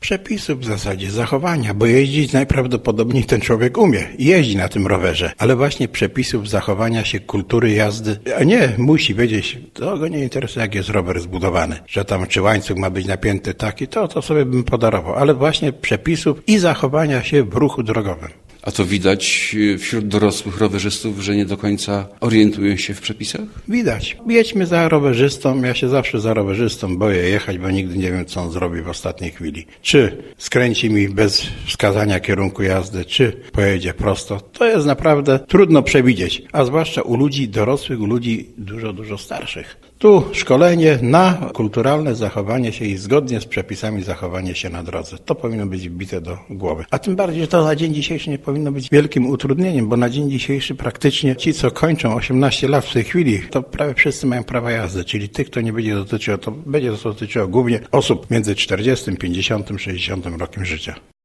Przepisów w zasadzie, zachowania, bo jeździć najprawdopodobniej ten człowiek umie i jeździ na tym rowerze, ale właśnie przepisów zachowania się, kultury jazdy, a nie musi wiedzieć, to go nie interesuje, jak jest rower zbudowany, że tam czy łańcuch ma być napięty taki, to sobie bym podarował, ale właśnie przepisów i zachowania się w ruchu drogowym. A to widać wśród dorosłych rowerzystów, że nie do końca orientują się w przepisach? Widać. Jedźmy za rowerzystą. Ja się zawsze za rowerzystą boję jechać, bo nigdy nie wiem, co on zrobi w ostatniej chwili. Czy skręci mi bez wskazania kierunku jazdy, czy pojedzie prosto. To jest naprawdę trudno przewidzieć, a zwłaszcza u ludzi dorosłych, u ludzi dużo starszych. Tu szkolenie na kulturalne zachowanie się i zgodnie z przepisami zachowanie się na drodze. To powinno być wbite do głowy. A tym bardziej, że to na dzień dzisiejszy nie powinno być wielkim utrudnieniem, bo na dzień dzisiejszy praktycznie ci, co kończą 18 lat w tej chwili, to prawie wszyscy mają prawa jazdy, czyli tych, to nie będzie dotyczyło, to będzie dotyczyło głównie osób między 40, 50, 60 rokiem życia.